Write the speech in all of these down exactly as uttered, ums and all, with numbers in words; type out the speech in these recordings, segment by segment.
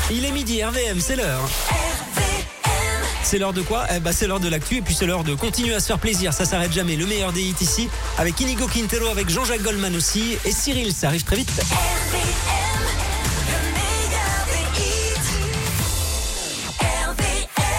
Il est midi, R V M, c'est l'heure. C'est l'heure de quoi ? Eh ben, c'est l'heure de l'actu et puis c'est l'heure de continuer à se faire plaisir. Ça s'arrête jamais. Le meilleur des hits ici avec Inigo Quintero, avec Jean-Jacques Goldman aussi et Cyril. Ça arrive très vite. R V M, le meilleur des hits. R V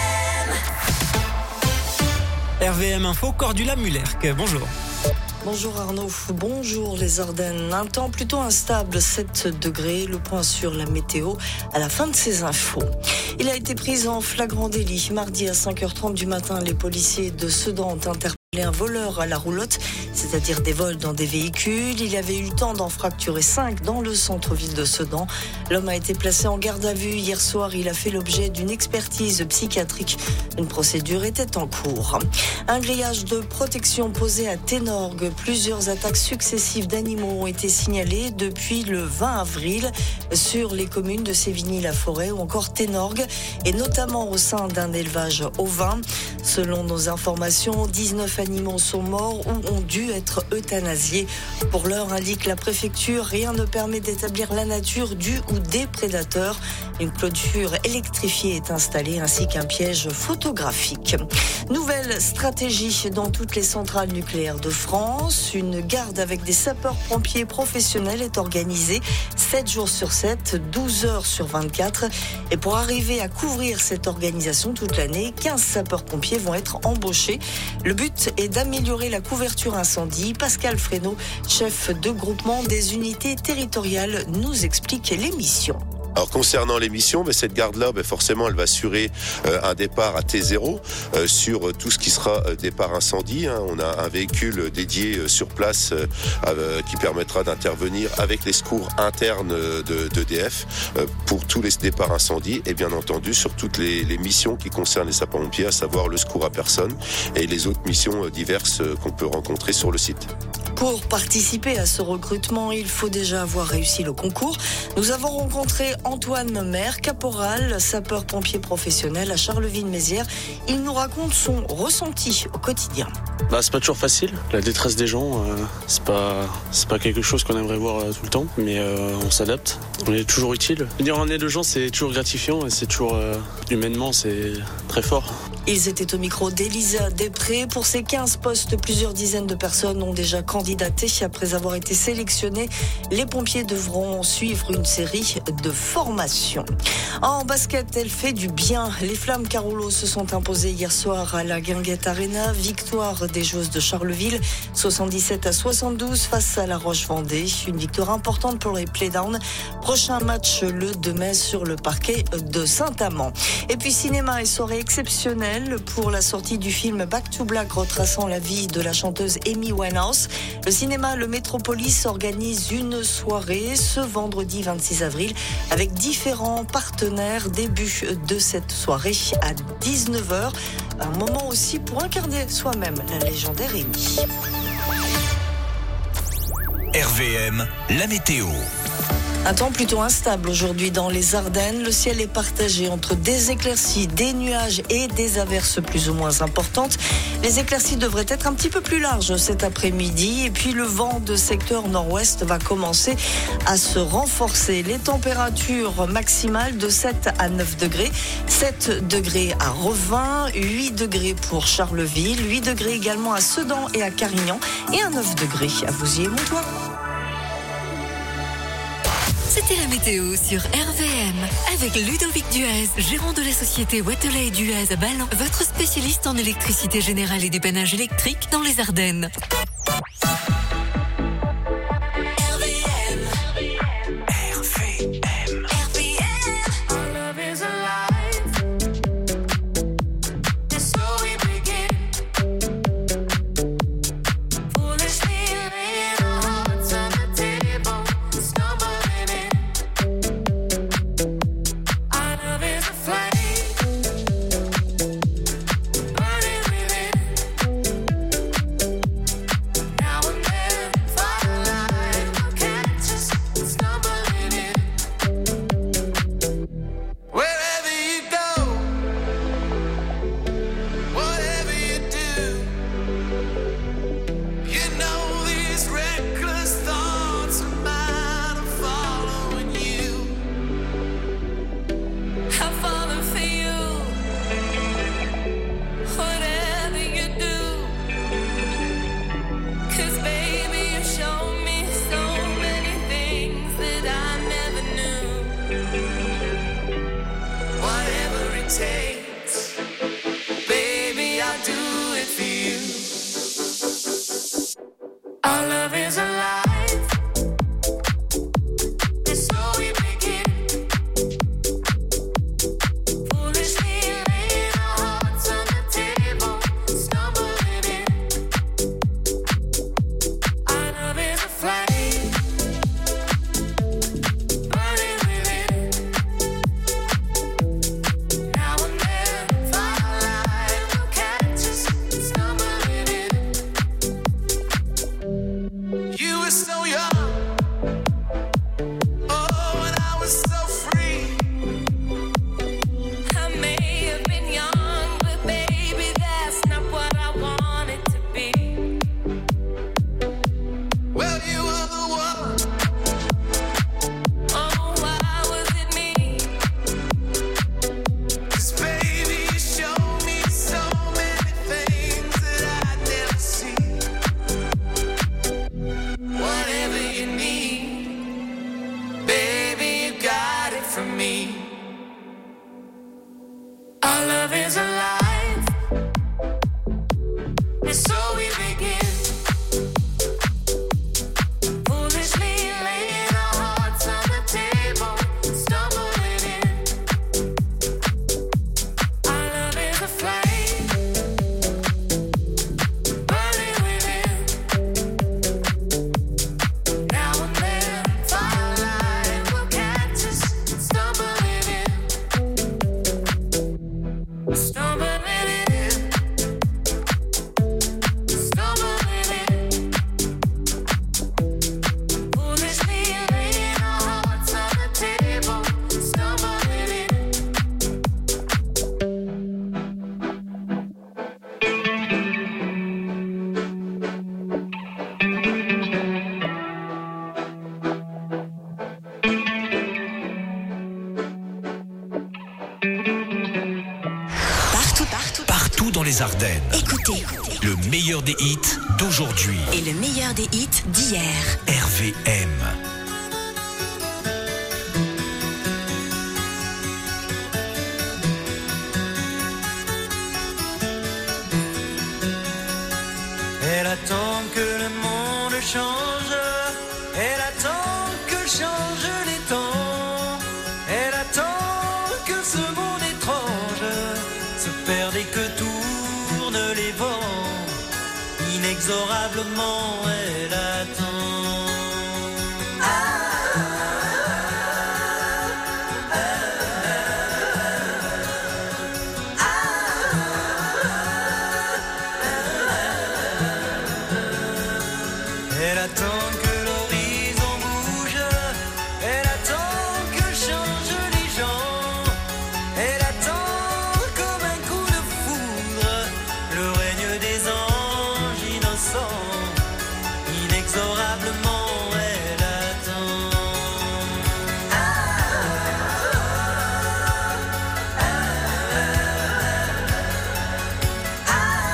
M. R V M Info, Cordula Muller. Bonjour. Bonjour Arnaud, bonjour les Ardennes. Un temps plutôt instable, sept degrés, le point sur la météo à la fin de ces infos. Il a été pris en flagrant délit. Mardi à cinq heures trente du matin, les policiers de Sedan ont interpellé un voleur à la roulotte, c'est-à-dire des vols dans des véhicules. Il avait eu le temps d'en fracturer cinq dans le centre-ville de Sedan. L'homme a été placé en garde à vue. Hier soir, il a fait l'objet d'une expertise psychiatrique. Une procédure était en cours. Un grillage de protection posé à Ténorgues. Plusieurs attaques successives d'animaux ont été signalées depuis le vingt avril sur les communes de Sévigny-la-Forêt ou encore Ténorgues, et notamment au sein d'un élevage ovin. Selon nos informations, dix-neuf animaux sont morts ou ont dû être euthanasiés. Pour l'heure, indique la préfecture, rien ne permet d'établir la nature du ou des prédateurs. Une clôture électrifiée est installée ainsi qu'un piège photographique. Nouvelle stratégie dans toutes les centrales nucléaires de France. Une garde avec des sapeurs-pompiers professionnels est organisée sept jours sur sept, douze heures sur vingt-quatre. Et pour arriver à couvrir cette organisation toute l'année, quinze sapeurs-pompiers vont être embauchés. Le but est d'améliorer la couverture incendie. Pascal Fresneau, chef de groupement des unités territoriales, nous explique les missions. Alors concernant les missions, ben, cette garde-là, ben, forcément, elle va assurer euh, un départ à T zéro euh, sur euh, tout ce qui sera euh, départ incendie. Hein. On a un véhicule dédié euh, sur place euh, euh, qui permettra d'intervenir avec les secours internes euh, de d'E D F euh, pour tous les départs incendie et bien entendu sur toutes les, les missions qui concernent les sapeurs-pompiers, à savoir le secours à personne et les autres missions euh, diverses euh, qu'on peut rencontrer sur le site. Pour participer à ce recrutement, il faut déjà avoir réussi le concours. Nous avons rencontré Antoine Maire, caporal, sapeur-pompier professionnel à Charleville-Mézières. Il nous raconte son ressenti au quotidien. Bah, c'est pas toujours facile. La détresse des gens, euh, c'est pas, c'est pas quelque chose qu'on aimerait voir euh, tout le temps, mais euh, on s'adapte. On est toujours utile. Venir en aide aux gens, c'est toujours gratifiant et c'est toujours, euh, humainement, c'est très fort. Ils étaient au micro d'Elisa Després. Pour ces quinze postes, plusieurs dizaines de personnes ont déjà candidaté. Après avoir été sélectionnés, les pompiers devront suivre une série de formations. En basket, elle fait du bien. Les Flammes Carolo se sont imposées hier soir à la Guinguette Arena. Victoire des joueuses de Charleville, soixante-dix-sept à soixante-douze face à la Roche-Vendée. Une victoire importante pour les Playdowns. Prochain match le deux mai sur le parquet de Saint-Amand. Et puis cinéma et soirée exceptionnelle pour la sortie du film Back to Black retraçant la vie de la chanteuse Amy Winehouse. Le cinéma Le Métropolis organise une soirée ce vendredi vingt-six avril avec différents partenaires. Début de cette soirée à dix-neuf heures. Un moment aussi pour incarner soi-même la légendaire Amy. R V M, la météo. Un temps plutôt instable aujourd'hui dans les Ardennes. Le ciel est partagé entre des éclaircies, des nuages et des averses plus ou moins importantes. Les éclaircies devraient être un petit peu plus larges cet après-midi. Et puis le vent de secteur nord-ouest va commencer à se renforcer. Les températures maximales de sept à neuf degrés. sept degrés à Revin, huit degrés pour Charleville, huit degrés également à Sedan et à Carignan et à neuf degrés à Vouziers-Montois. C'était la météo sur R V M avec Ludovic Duez, gérant de la société Waterloo Duez à Ballan, votre spécialiste en électricité générale et dépannage électrique dans les Ardennes. that I never knew. Whatever it takes, baby, I'll do it for you. Our love is alive. Ardennes. Écoutez, le meilleur des hits d'aujourd'hui et le meilleur des hits d'hier. R V M. Elle attend que le monde change, elle attend que changent les temps, elle attend que ce monde étrange se perde et que tout les vents, inexorablement elle attend. Ah, ah, ah, elle attend que l'horizon bouge, elle attend que changent les gens, elle attend comme un coup de foudre le règne des anges innocents, inexorablement elle attend. Ah, ah, ah, ah,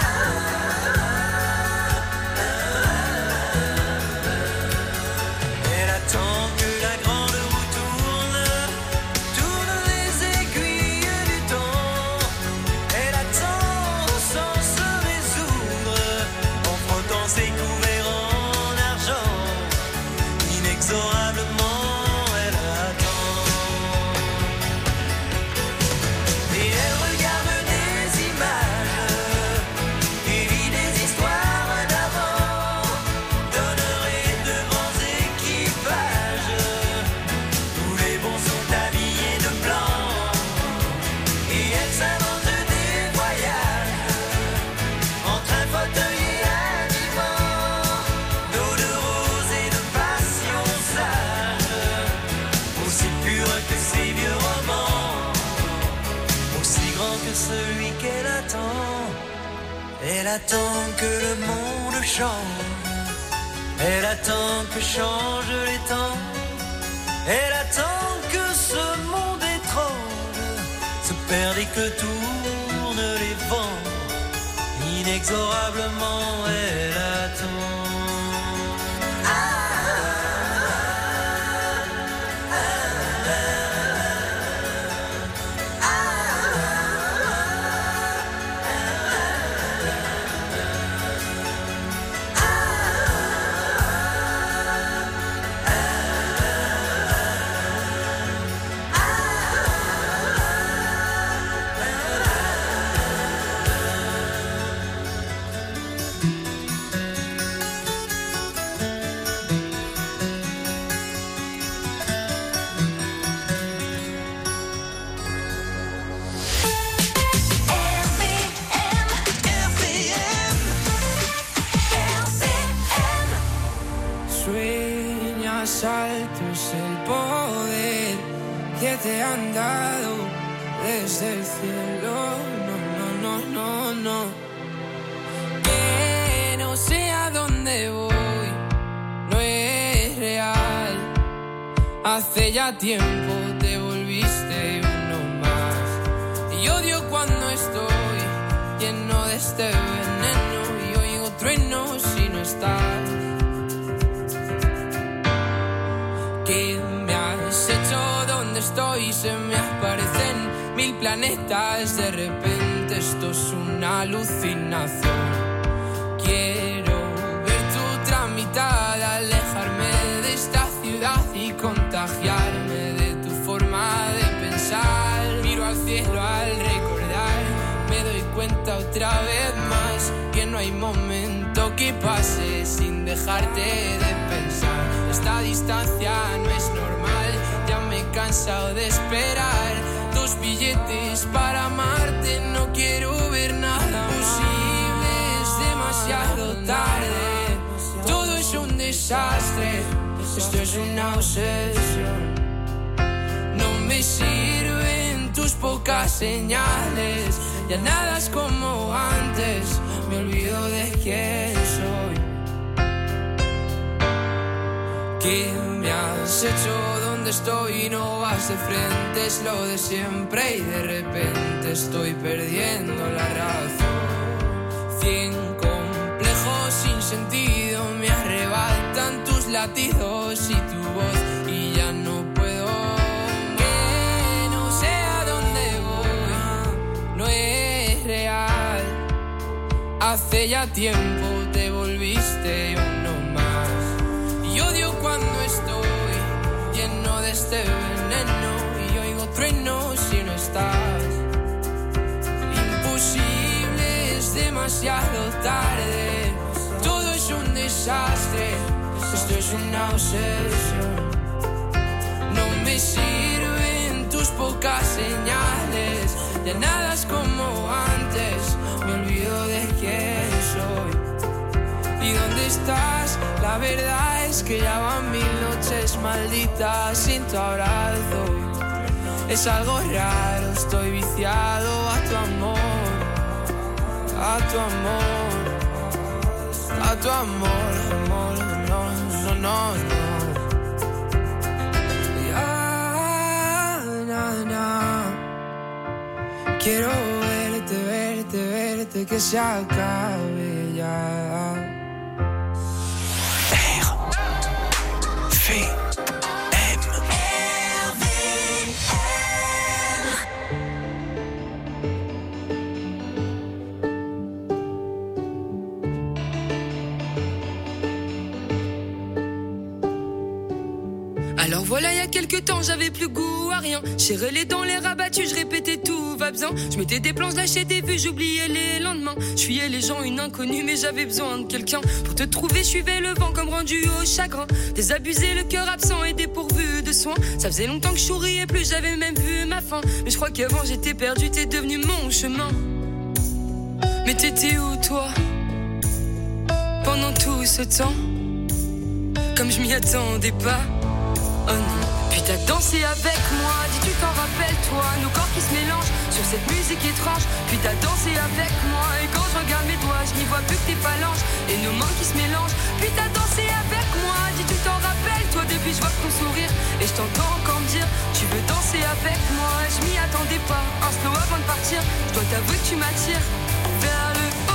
elle attend que la grande roue tourne, tourne les aiguilles du temps, elle attend sans se résoudre, en frottant ses couverts en argent, inexorablement elle attend. Et elle regarde des images et vit des histoires d'avant, d'honneur et de grands équipages, où les bons sont habillés de blanc, et elle s'invente des voyages entre un fauteuil et un divan, d'eau de rose et de passion sage, aussi pure que ces vieux romans, aussi grand que celui qu'elle attend. Elle attend que le monde change, elle attend que changent les temps, elle attend que ce monde étrange se perde et que tournent les vents, inexorablement elle attend. Ah, ah, que te han dado desde el cielo. No, no, no, no, no. Que no sé a dónde voy, no es real. Hace ya tiempo te volviste uno más. Y odio cuando estoy lleno de este veneno y oigo truenos si no estás. ¿Qué me has hecho? ¿Dónde estoy? Se me aparecen mil planetas. De repente esto es una alucinación. Quiero ver tu tramitada, alejarme de esta ciudad y contagiarme de tu forma de pensar. Miro al cielo al recordar, me doy cuenta otra vez más que no hay momento que pase sin dejarte de pensar. Esta distancia no es normal, ya me he cansado de esperar. Dos billetes para amarte, no quiero ver nada posible, es demasiado tarde. Todo es un desastre, esto es una obsesión. No me sirven tus pocas señales, ya nada es como antes, me olvido de quién soy. ¿Qué me has hecho? ¿Dónde estoy? No vas de frente, es lo de siempre y de repente estoy perdiendo la razón. Cien complejos sin sentido me arrebatan tus latidos y tu voz y ya no puedo. Que no sé a dónde voy, no es real. Hace ya tiempo te volviste uno más. Y odio cuando estoy lleno de este veneno y oigo truenos si no estás. Imposible, es demasiado tarde. Todo es un desastre, esto es una obsesión. No me sirven tus pocas señales, ya nada es como antes, me olvido de quién soy. ¿Y dónde estás? La verdad es que ya van mil noches malditas sin tu abrazo. Es algo raro, estoy viciado a tu amor, a tu amor, a tu amor, amor, no, no, no, no. Ya, na, na. Quiero verte, verte, verte, que se acabe ya. Alors voilà, il y a quelques temps, j'avais plus goût à rien. Serré les dents, les rabattus, je répétais tout va bien. Je mettais des plans, je lâchais des vues, j'oubliais les lendemains. Je fuyais les gens, une inconnue, mais j'avais besoin de quelqu'un. Pour te trouver, je suivais le vent comme rendu au chagrin. Désabusé, le cœur absent et dépourvu de soins. Ça faisait longtemps que je souriais plus, j'avais même vu ma fin. Mais je crois qu'avant j'étais perdu, t'es devenu mon chemin. Mais t'étais où toi? Pendant tout ce temps, comme je m'y attendais pas. Oh non. Puis t'as dansé avec moi, dis tu t'en rappelles toi, nos corps qui se mélangent sur cette musique étrange. Puis t'as dansé avec moi et quand je regarde mes doigts, je n'y vois plus que tes phalanges et nos mains qui se mélangent. Puis t'as dansé avec moi, dis tu t'en rappelles toi, depuis je vois ton sourire et je t'entends encore me dire tu veux danser avec moi. Je m'y attendais pas, un slow avant de partir, je dois t'avouer que tu m'attires vers le haut.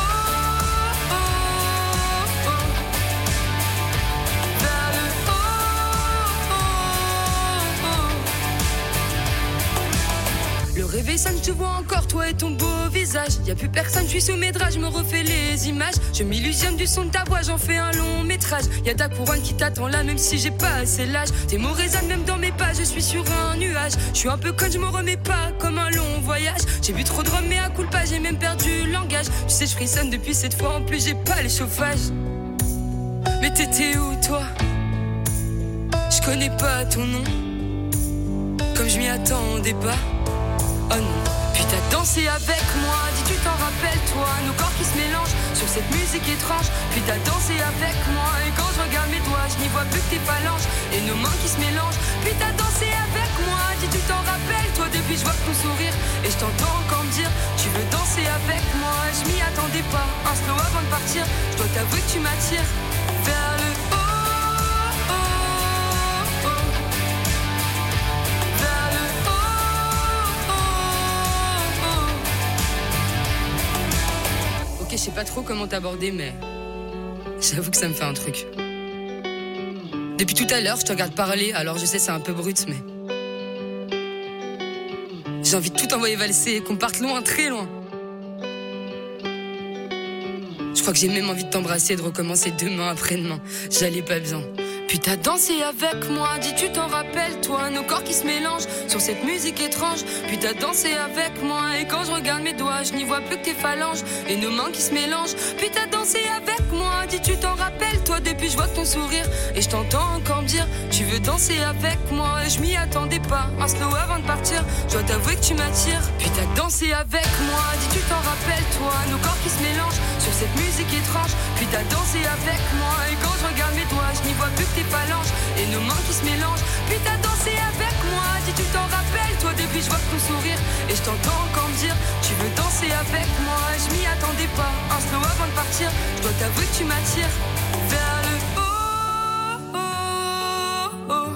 Le réveil sonne, je te vois encore, toi et ton beau visage. Y'a plus personne, je suis sous mes draps, je me refais les images. Je m'illusionne du son de ta voix, j'en fais un long métrage. Y'a ta couronne qui t'attend là, même si j'ai pas assez l'âge. Tes mots résonnent même dans mes pas, je suis sur un nuage. Je suis un peu conne, je me remets pas comme un long voyage. J'ai bu trop de rhum, mais à coup de pas, j'ai même perdu le langage. Tu sais, je frissonne depuis cette fois, en plus j'ai pas les chauffages. Mais t'étais où toi? Je connais pas ton nom, comme je m'y attendais pas. Oh non. Puis t'as dansé avec moi, dis tu t'en rappelles toi, nos corps qui se mélangent sur cette musique étrange. Puis t'as dansé avec moi et quand je regarde mes doigts, je n'y vois plus que tes phalanges et nos mains qui se mélangent. Puis t'as dansé avec moi, dis tu t'en Et je t'entends encore me dire, tu veux danser avec moi. Je m'y attendais pas, un slow avant de partir. Je dois t'avouer que tu m'attires vers le haut, oh, oh, vers le haut, oh, oh. Ok, je sais pas trop comment t'aborder, mais j'avoue que ça me fait un truc. Depuis tout à l'heure, je te regarde parler, alors je sais c'est un peu brut, mais j'ai envie de tout envoyer valser et qu'on parte loin, très loin. Je crois que j'ai même envie de t'embrasser et de recommencer demain après-demain. J'allais pas bien. Puis t'as dansé avec moi, dis tu t'en rappelles toi, nos corps qui se mélangent sur cette musique étrange. Puis t'as dansé avec moi et quand je regarde mes doigts, je n'y vois plus que tes phalanges et nos mains qui se mélangent. Puis t'as dansé avec moi, dis tu t'en rappelles toi, depuis je vois ton sourire et je t'entends encore me dire, tu veux danser avec moi. Et je m'y attendais pas, un slow avant de partir. Je dois t'avouer que tu m'attires. Puis t'as dansé avec moi, dis tu t'en rappelles toi, nos corps qui se mélangent sur cette musique étrange. Puis t'as dansé avec moi et quand je regarde mes doigts, je n'y vois plus que tes phalanges et nos mains qui se mélangent. Puis t'as dansé avec moi, dis tu t'en rappelles toi, depuis je vois ton sourire et je t'entends encore me dire, tu veux danser avec moi. Je m'y attendais pas, un slow avant de partir. Je dois t'avouer que tu m'attires vers le haut, oh, oh,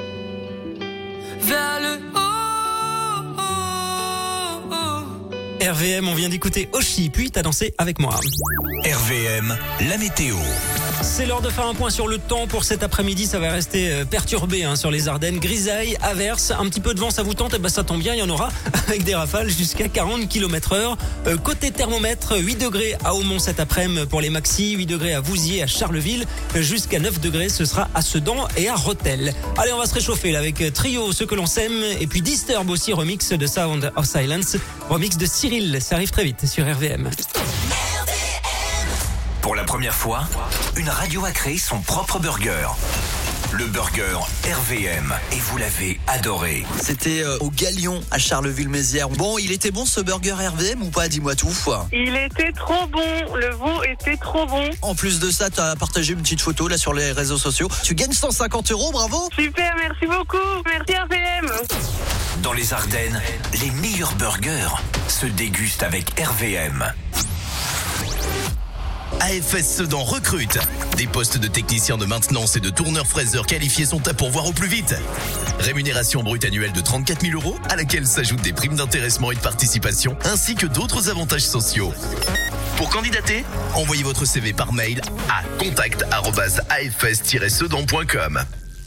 vers le haut, oh, oh. R V M, on vient d'écouter Oshi, puis t'as dansé avec moi. R V M, la météo. C'est l'heure de faire un point sur le temps pour cet après-midi. Ça va rester perturbé hein, sur les Ardennes. Grisaille, averse, un petit peu de vent, ça vous tente? Et ben ça tombe bien, il y en aura avec des rafales jusqu'à quarante kilomètres heure. Euh, côté thermomètre, huit degrés à Aumont cet après-midi pour les maxi, huit degrés à Vouziers, à Charleville, jusqu'à neuf degrés, ce sera à Sedan et à Rethel. Allez, on va se réchauffer là avec Trio, Ceux que l'on s'aime, et puis Disturb aussi, remix de Sound of Silence, remix de Cyril. Ça arrive très vite sur R V M. Pour la première fois, une radio a créé son propre burger. Le burger R V M. Et vous l'avez adoré. C'était euh, au Galion à Charleville-Mézières. Bon, il était bon ce burger R V M ou pas? Dis-moi tout. Il était trop bon. Le veau était trop bon. En plus de ça, tu as partagé une petite photo là sur les réseaux sociaux. Tu gagnes cent cinquante euros, bravo. Super, merci beaucoup. Merci R V M. Dans les Ardennes, les meilleurs burgers se dégustent avec R V M. A F S Sedan recrute. Des postes de techniciens de maintenance et de tourneurs fraiseurs qualifiés sont à pourvoir au plus vite. Rémunération brute annuelle de trente-quatre mille euros, à laquelle s'ajoutent des primes d'intéressement et de participation, ainsi que d'autres avantages sociaux. Pour candidater, envoyez votre C V par mail à contact arobase a f s tiret sedan point com.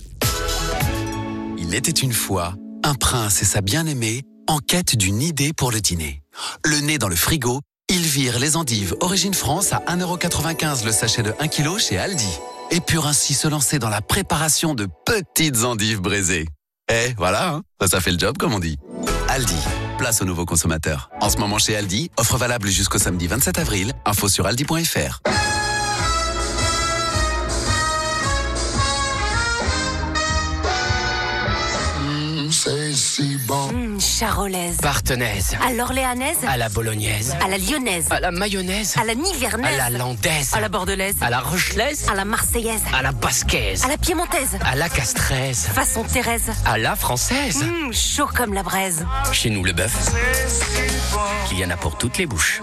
Il était une fois un prince et sa bien-aimée en quête d'une idée pour le dîner. Le nez dans le frigo, ils virent les endives Origine France à un euro quatre-vingt-quinze le sachet de un kilo chez Aldi. Et purent ainsi se lancer dans la préparation de petites endives braisées. Eh, voilà, hein, ça, ça fait le job comme on dit. Aldi, place aux nouveaux consommateurs. En ce moment chez Aldi, offre valable jusqu'au samedi vingt-sept avril. Info sur aldi point f r. C'est si bon. Mmh, charolaise. Partenaise. À l'orléanaise. À la bolognaise. À la lyonnaise. À la mayonnaise. À la nivernaise. À la landaise. À la bordelaise. À la rochelaise. À la marseillaise. À la basquaise. À la piémontaise. À la castraise. Façon Thérèse. À la française. Mmh, chaud comme la braise. Chez nous, le bœuf, il y en a pour toutes les bouches.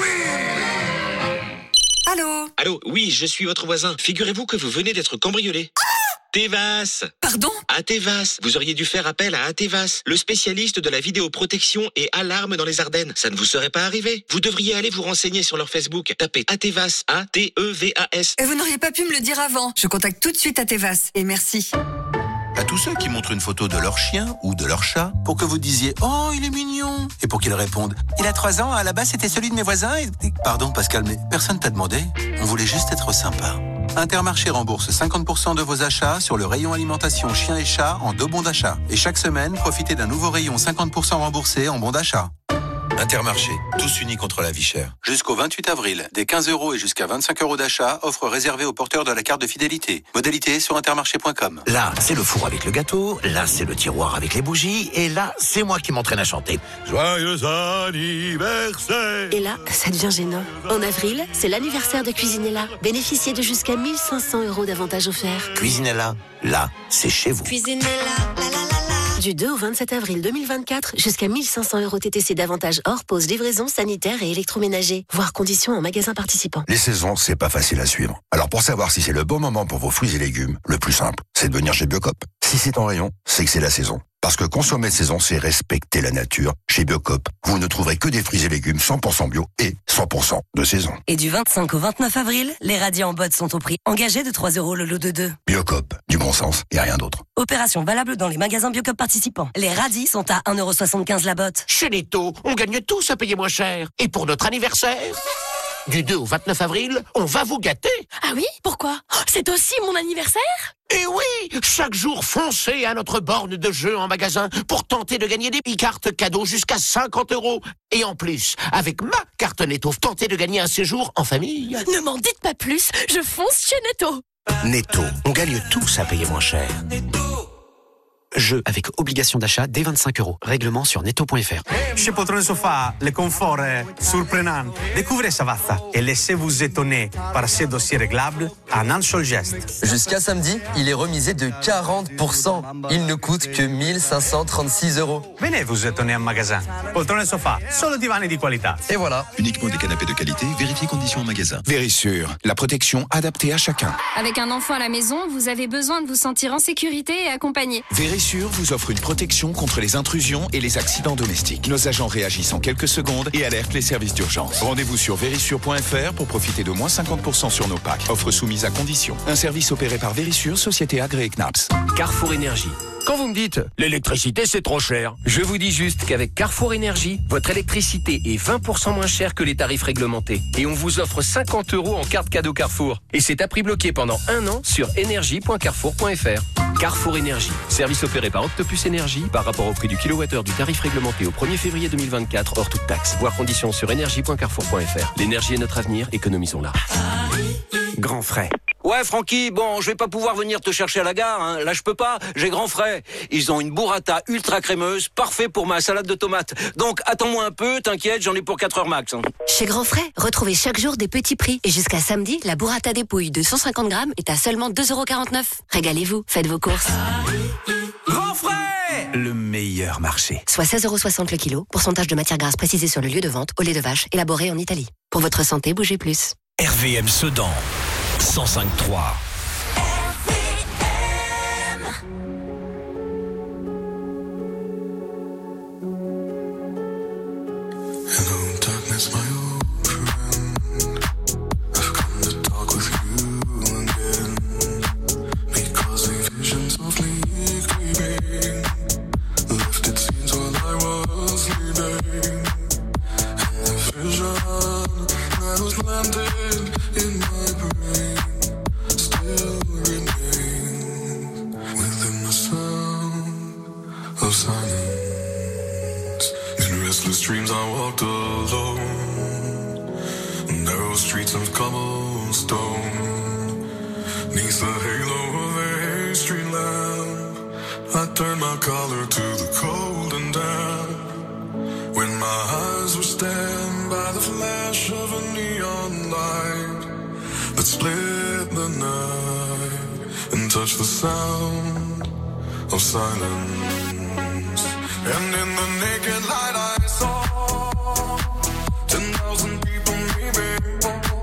Allô? Allô, oui, je suis votre voisin. Figurez-vous que vous venez d'être cambriolé. Ah! Tevas. Pardon? Atevas. Vous auriez dû faire appel à Atevas, le spécialiste de la vidéoprotection et alarme dans les Ardennes. Ça ne vous serait pas arrivé. Vous devriez aller vous renseigner sur leur Facebook. Tapez Atevas, A T E V A S. Et vous n'auriez pas pu me le dire avant. Je contacte tout de suite Atevas. Et merci. À tous ceux qui montrent une photo de leur chien ou de leur chat pour que vous disiez « Oh, il est mignon !» et pour qu'ils répondent « Il a trois ans, à la base c'était celui de mes voisins et... » Pardon Pascal, mais personne t'a demandé. On voulait juste être sympa. Intermarché rembourse cinquante pour cent de vos achats sur le rayon alimentation chien et chat en deux bons d'achat. Et chaque semaine, profitez d'un nouveau rayon cinquante pour cent remboursé en bons d'achat. Intermarché, tous unis contre la vie chère. Jusqu'au vingt-huit avril, des quinze euros et jusqu'à vingt-cinq euros d'achat, offre réservée aux porteurs de la carte de fidélité. Modalité sur intermarché point com. Là, c'est le four avec le gâteau, là, c'est le tiroir avec les bougies, et là, c'est moi qui m'entraîne à chanter. Joyeux anniversaire! Et là, ça devient gênant. En avril, c'est l'anniversaire de Cuisinella. Bénéficiez de jusqu'à mille cinq cents euros d'avantages offerts. Cuisinella, là, c'est chez vous. Cuisinella, la la la la. Du deux au vingt-sept avril deux mille vingt-quatre, jusqu'à mille cinq cents euros T T C d'avantages hors pause, livraison, sanitaire et électroménager. Voir conditions en magasin participant. Les saisons, c'est pas facile à suivre. Alors pour savoir si c'est le bon moment pour vos fruits et légumes, le plus simple, c'est de venir chez Biocop. Si c'est en rayon, c'est que c'est la saison. Parce que consommer de saison, c'est respecter la nature. Chez Biocop, vous ne trouverez que des fruits et légumes cent pour cent bio et cent pour cent de saison. Et du vingt-cinq au vingt-neuf avril, les radis en botte sont au prix engagé de trois euros le lot de deux. Biocop, du bon sens et rien d'autre. Opération valable dans les magasins Biocop participants. Les radis sont à un euro soixante-quinze la botte. Chez Netto, on gagne tous à payer moins cher. Et pour notre anniversaire, du deux au vingt-neuf avril, on va vous gâter. Ah oui? Pourquoi? C'est aussi mon anniversaire? Et oui, chaque jour, foncez à notre borne de jeu en magasin pour tenter de gagner des e-cartes cadeaux jusqu'à cinquante euros. Et en plus, avec ma carte Netto, tentez de gagner un séjour en famille. Ne m'en dites pas plus, je fonce chez Netto. Netto, on gagne tous à payer moins cher. Jeu avec obligation d'achat dès vingt-cinq euros. Règlement sur netto point f r. Chez Poltron Sofa, le confort est surprenant. Découvrez Savazza et laissez-vous étonner par ces dossiers réglables en un seul geste. Jusqu'à samedi, il est remisé de quarante pour cent. Il ne coûte que mille cinq cent trente-six euros. Venez vous étonner en magasin. Poltron Sofa, solo divani di qualità. Et voilà. Uniquement des canapés de qualité, vérifiez conditions en magasin. Vérissure, la protection adaptée à chacun. Avec un enfant à la maison, vous avez besoin de vous sentir en sécurité et accompagné. Vérissure vous offre une protection contre les intrusions et les accidents domestiques. Nos agents réagissent en quelques secondes et alertent les services d'urgence. Rendez-vous sur vérissure point f r pour profiter de moins cinquante pour cent sur nos packs. Offre soumise à condition. Un service opéré par Vérissure, société agréée C N A P S. Carrefour Énergie. Quand vous me dites l'électricité c'est trop cher, je vous dis juste qu'avec Carrefour Énergie, votre électricité est vingt pour cent moins chère que les tarifs réglementés. Et on vous offre cinquante euros en carte cadeau Carrefour. Et c'est à prix bloqué pendant un an sur énergie point carrefour point f r. Carrefour Énergie. Service opéré par Octopus Énergie par rapport au prix du kilowattheure du tarif réglementé au premier février deux mille vingt-quatre hors toute taxe. Voir conditions sur énergie point carrefour point f r. L'énergie est notre avenir, économisons-la. Grand frais. Ouais, Francky, bon, je vais pas pouvoir venir te chercher à la gare, hein. Là, je peux pas, j'ai grand frais. Ils ont une burrata ultra crémeuse, parfait pour ma salade de tomates. Donc, attends-moi un peu, t'inquiète, j'en ai pour quatre heures max. Hein. Chez Grand Frais, retrouvez chaque jour des petits prix. Et jusqu'à samedi, la burrata dépouille de cent cinquante grammes est à seulement deux euros quarante-neuf. Régalez-vous, faites vos courses. Grand frais! Le meilleur marché. Soit seize euros soixante le kilo, pourcentage de matière grasse précisé sur le lieu de vente, au lait de vache, élaboré en Italie. Pour votre santé, bougez plus. R V M Sedan, cent cinq trois. Hello, darkness, my old friend. I've come to talk with you again. Because a vision softly creeping left its scenes while I was sleeping. And the vision that was planted in my brain still remains within the sound of silence. In restless dreams I walked alone, narrow streets of cobblestone, neath the halo of a street lamp. I turned my collar to the cold and damp, when my eyes were stabbed by the flash of a neon light that split the night and touched the sound of silence. And in the naked light I saw ten thousand people maybe,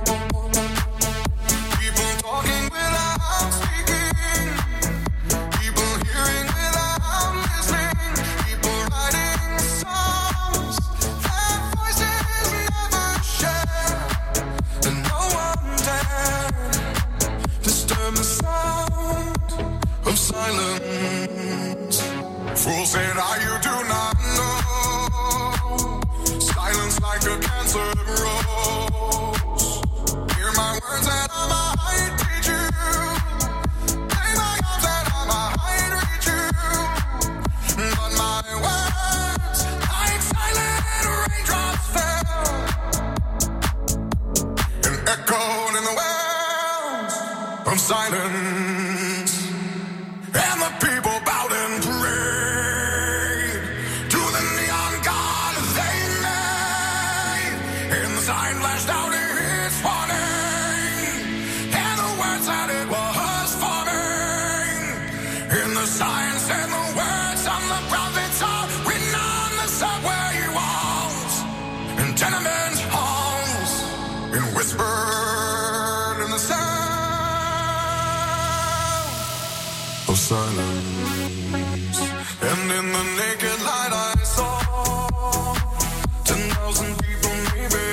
people talking without speaking, people hearing without listening, people writing songs their voices never share, and no one dared disturb the sound of silence. Fool said, "Are you do not know? Silence like a cancer grows. Hear my words and I might teach you. Lay my arms and I might reach you. But my words, like silent raindrops fell and echoed in the wells of silence. And the people bowed and prayed to the neon god they made. In the sign flashed And in the naked light I saw ten thousand people maybe.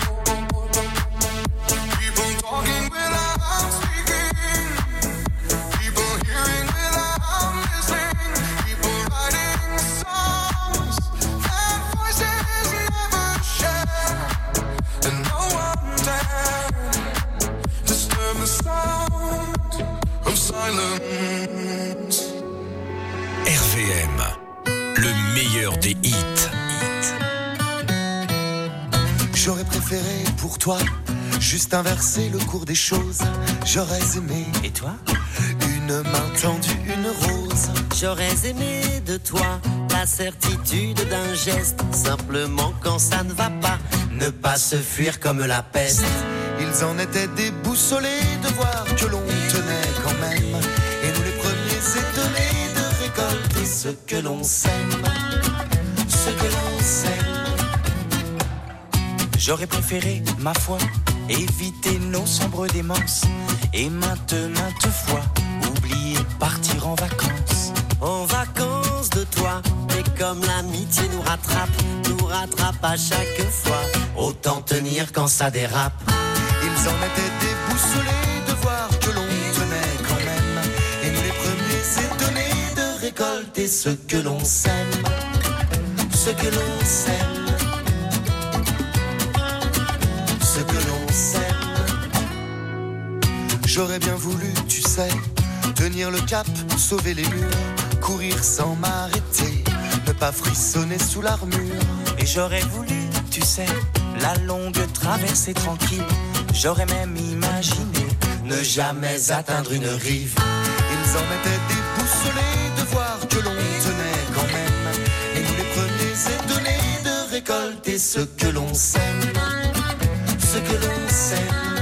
People talking without speaking. People hearing without listening. People writing songs that voices never share. And no one dared disturb the sound of silence. R V M, le meilleur des hits. J'aurais préféré pour toi juste inverser le cours des choses. J'aurais aimé. Et toi? Une main tendue, une rose. J'aurais aimé de toi la certitude d'un geste. Simplement quand ça ne va pas, ne pas se fuir comme la peste. Ils en étaient déboussolés de voir que l'on tenait quand même. Et nous les premiers étonnés de récolter ce que l'on sème. Ce que l'on sème. J'aurais préféré, ma foi, éviter nos sombres démences. Et maintes, maintes fois, oublier partir en vacances. En vacances de toi, mais comme l'amitié nous rattrape, nous rattrape à chaque fois. Autant tenir quand ça dérape. Ils en étaient déboussolés de voir que l'on tenait quand même. Et nous les premiers étonnés de récolter ce que l'on sème. Ce que l'on sème. Ce que l'on sème. J'aurais bien voulu, tu sais, tenir le cap, sauver les murs, courir sans m'arrêter, ne pas frissonner sous l'armure. Et j'aurais voulu, tu sais, la longue traversée tranquille. J'aurais même imaginé ne jamais atteindre une rive. Ils en étaient déboussolés de voir que l'on tenait quand même. Et nous les premiers étonnés de récolter ce que l'on sème. Ce que l'on sème.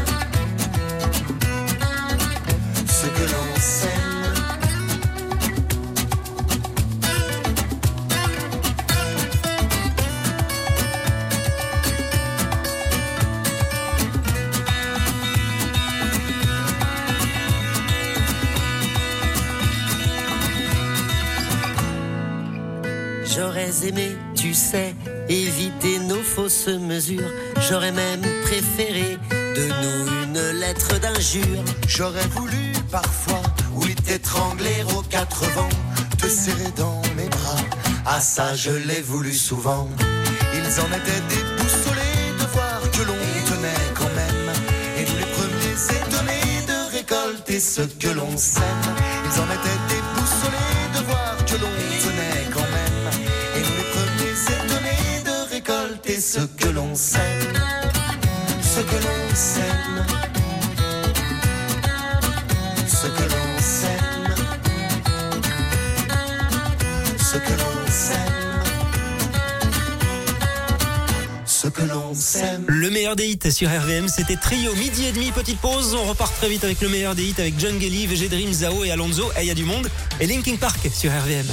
Ce que l'on sème. J'aurais aimé, tu sais, éviter nos fausses mesures. J'aurais même préféré de nous une lettre d'injure. J'aurais voulu parfois, oui, t'étrangler aux quatre vents, te serrer dans mes bras. Ah ça, je l'ai voulu souvent. Ils en étaient déboussolés de voir que l'on tenait quand même. Et nous les premiers étonnés de récolter ce que l'on sème. Ils en étaient déboussolés de voir que l'on tenait quand même. Et nous les premiers étonnés de récolter ce que l'on sème. Ce que l'on sème. Ce que l'on sème. Ce que l'on sème. Ce que l'on sème. Le meilleur des hits sur R V M, c'était Trio, midi et demi, petite pause. On repart très vite avec le meilleur des hits avec John Gelly, V G Dream, Zao et Alonso. Et il y a du monde. Et Linkin Park sur R V M.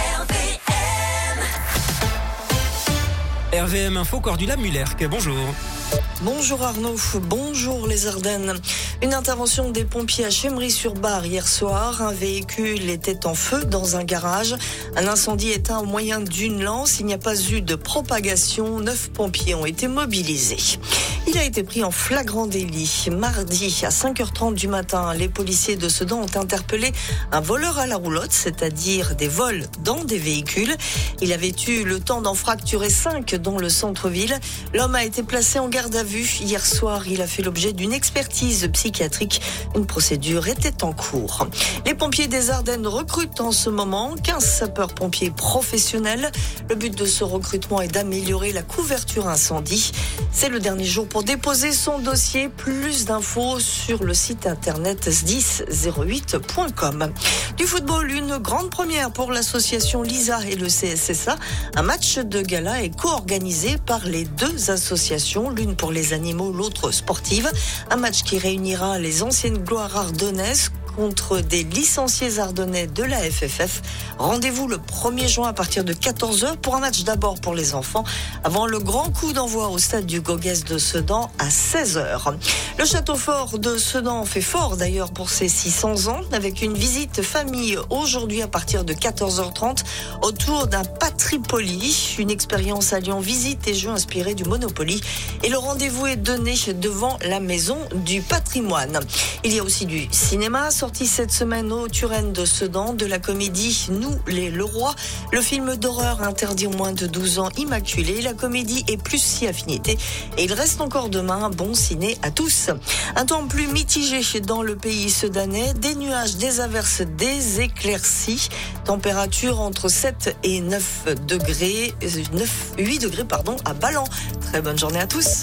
R V M Info, Cordula Muller. Bonjour. Bonjour Arnaud, bonjour les Ardennes. Une intervention des pompiers à Chemery-sur-Bar hier soir. Un véhicule était en feu dans un garage. Un incendie éteint au moyen d'une lance. Il n'y a pas eu de propagation. Neuf pompiers ont été mobilisés. Il a été pris en flagrant délit. Mardi à cinq heures trente du matin, les policiers de Sedan ont interpellé un voleur à la roulotte, c'est-à-dire des vols dans des véhicules. Il avait eu le temps d'en fracturer cinq dans le centre-ville. L'homme a été placé en garde à vue. Hier soir, il a fait l'objet d'une expertise psychiatrique. Une procédure était en cours. Les pompiers des Ardennes recrutent en ce moment quinze sapeurs-pompiers professionnels. Le but de ce recrutement est d'améliorer la couverture incendie. C'est le dernier jour pour déposer son dossier. Plus d'infos sur le site internet S dix zéro huit point com. Du football, une grande première pour l'association Lisa et le C S S A. Un match de gala est co-organisé par les deux associations, l'une pour les animaux, l'autre sportive. Un match qui réunira les anciennes gloires ardennaises contre des licenciés ardennais de la F F F. Rendez-vous le premier juin à partir de quatorze heures pour un match d'abord pour les enfants avant le grand coup d'envoi au stade du Gogès de Sedan à seize heures. Le château fort de Sedan fait fort d'ailleurs pour ses six cents ans avec une visite famille aujourd'hui à partir de quatorze heures trente autour d'un Patripoly, une expérience alliant visite et jeux inspirés du Monopoly. Et le rendez-vous est donné devant la maison du patrimoine. Il y a aussi du cinéma sorti cette semaine au Turenne de Sedan, de la comédie Nous les Leroy, le film d'horreur interdit aux moins de douze ans Immaculé. La comédie est plus si affinité et il reste encore demain un bon ciné à tous. Un temps plus mitigé dans le pays sedanais, des nuages, des averses, des éclaircies, température entre sept et neuf degrés, neuf, huit degrés pardon, à Ballan. Très bonne journée à tous.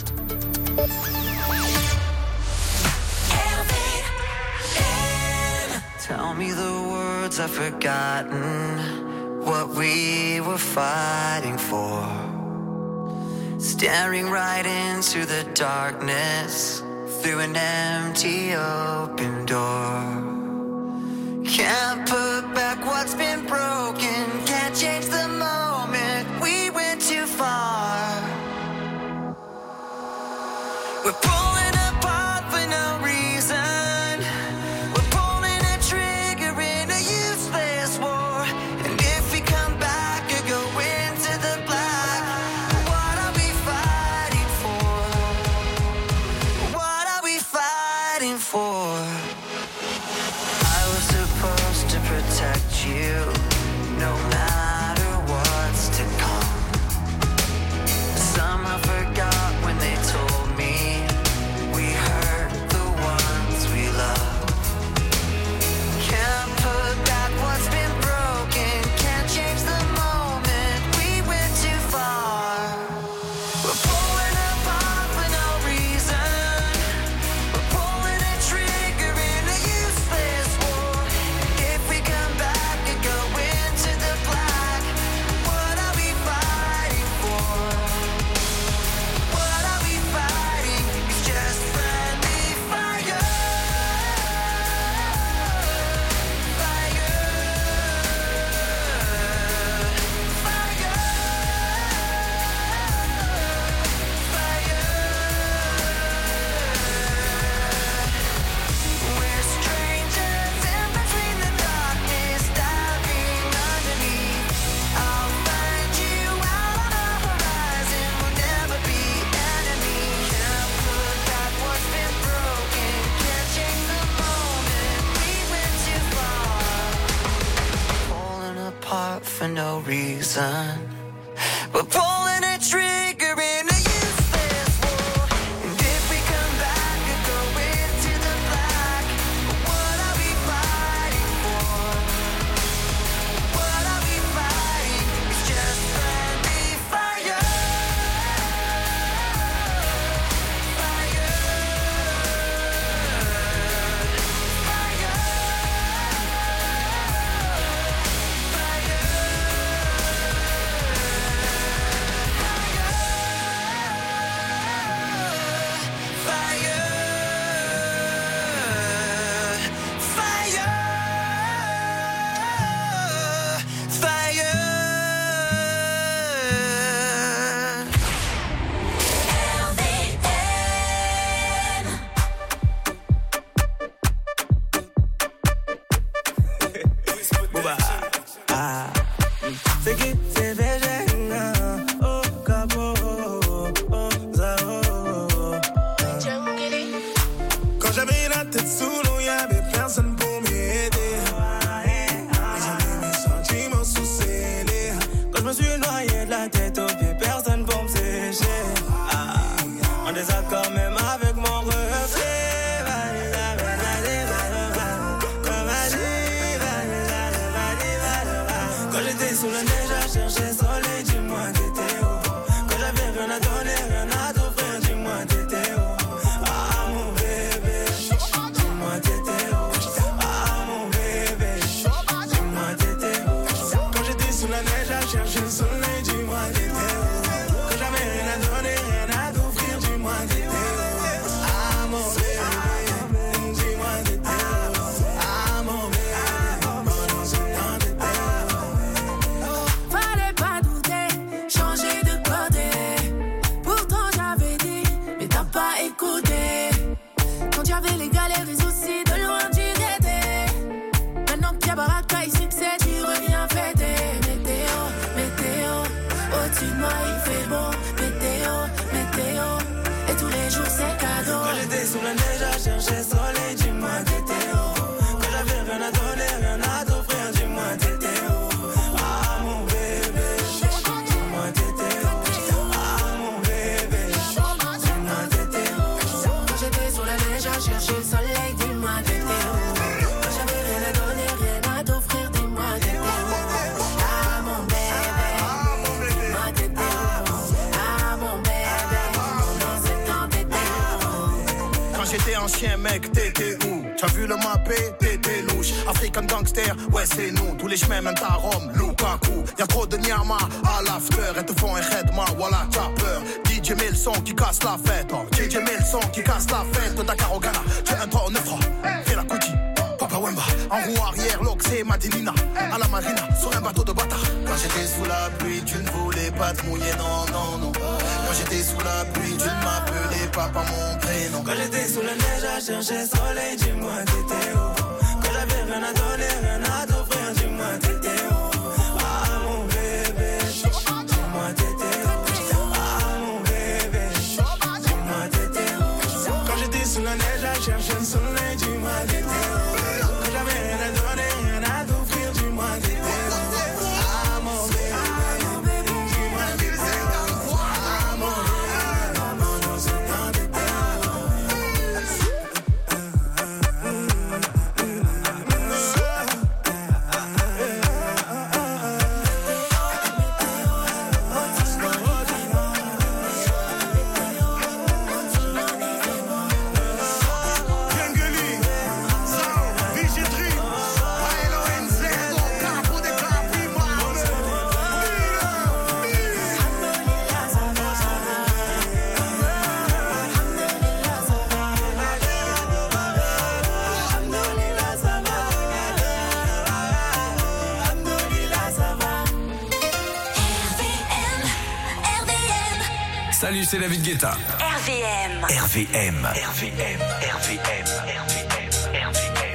Tell me the words I've forgotten, what we were fighting for. Staring right into the darkness, through an empty open door. Can't put back what's been broken, can't change the moment, we went too far. We're pulling apart for no reason. For no reason, we're pulling a trigger in a useless war. And if we come back and go into the black, what are we fighting for? What are we fighting? It's just friendly fire. Ah, t'étais un chien mec, t'étais où? T'as vu le mappé, t'étais louche. African gangster, ouais c'est nous. Tous les chemins mènent à Rome, Lukaku. Y'a trop de nyama à l'after. Elles te font un khedma, voilà t'as peur. D J met le son qui casse la fête. Oh. D J met le son qui casse la fête. Dakar au Ghana, tu es un trois au neuf francs. Fais la cookie, Papa Wemba. En roue arrière, l'Oxé, Madinina. À la marina, sur un bateau de bâtard. Quand j'étais sous la pluie, tu ne voulais pas te mouiller, non, non, non. Quand j'étais sous la pluie, tu ne m'appelais pas par mon prénom. Quand j'étais sous la neige à chercher soleil, dis-moi t'étais où? Quand j'avais rien à donner, rien à t'offrir, dis-moi t'étais où? Ah mon bébé, dis-moi t'étais où? Ah mon bébé, dis-moi t'étais où? Quand j'étais sous la neige à chercher le soleil, dis-moi t'étais où? Quand j'avais rien à donner, rien à t'offrir, dis-moi t'étais où? Ah mon bébé, dis-moi t'étais où? Ah mon bébé, maman, non c'est quand t'étais Salut, c'est David Guetta. R V M. R V M. R V M. R V M. R V M. R V M.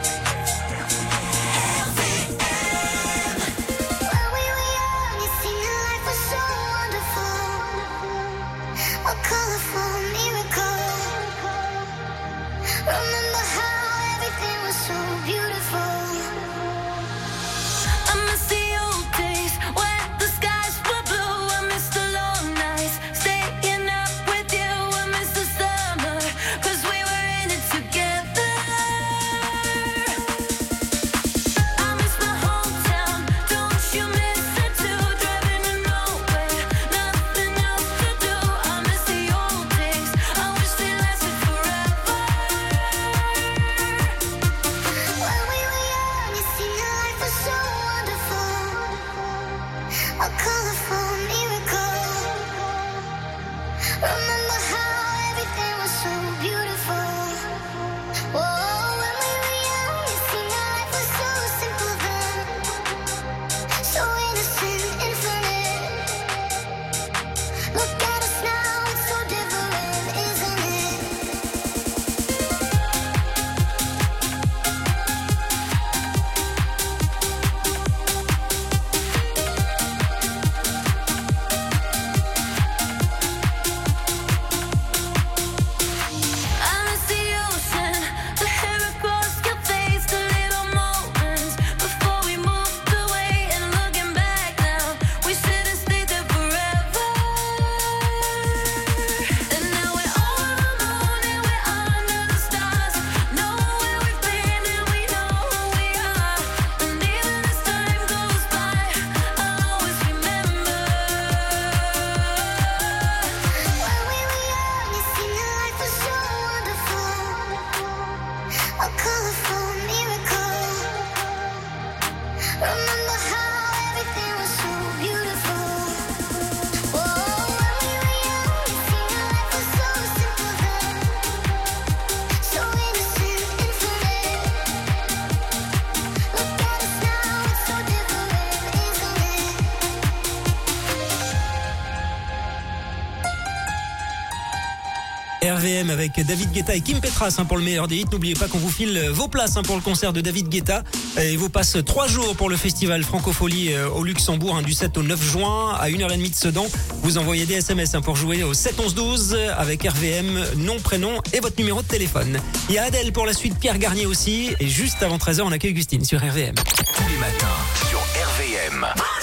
R V M avec David Guetta et Kim Petras hein, pour le meilleur des hits. N'oubliez pas qu'on vous file vos places hein, pour le concert de David Guetta et vos passes trois jours pour le festival Francophonie euh, au Luxembourg hein, du sept au neuf juin à une heure trente de Sedan. Vous envoyez des S M S hein, pour jouer au sept onze douze avec R V M, nom, prénom et votre numéro de téléphone. Il y a Adèle pour la suite, Pierre Garnier aussi et juste avant treize heures on accueille Gustine sur R V M. Tous les matins sur R V M.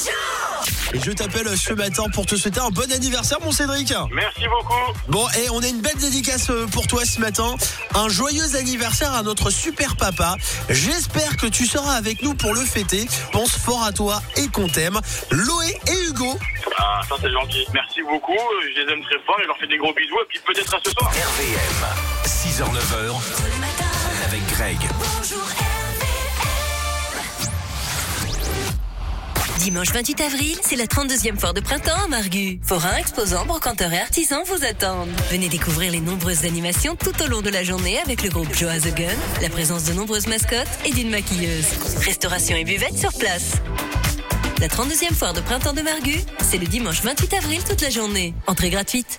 Et je t'appelle ce matin pour te souhaiter un bon anniversaire mon Cédric. Merci beaucoup. Bon, et on a une belle dédicace pour toi ce matin. Un joyeux anniversaire à notre super papa. J'espère que tu seras avec nous pour le fêter. Pense fort à toi et qu'on t'aime. Loé et Hugo. Ah, ça c'est gentil. Merci beaucoup. Je les aime très fort et je leur fais des gros bisous et puis peut-être à ce soir. R V M, six six heures neuf heures avec Greg. Dimanche vingt-huit avril, c'est la trente-deuxième foire de printemps à Margu. Forains, exposants, brocanteurs et artisans vous attendent. Venez découvrir les nombreuses animations tout au long de la journée avec le groupe Joa The Gun, la présence de nombreuses mascottes et d'une maquilleuse. Restauration et buvette sur place. La trente-deuxième foire de printemps de Margu, c'est le dimanche vingt-huit avril toute la journée. Entrée gratuite.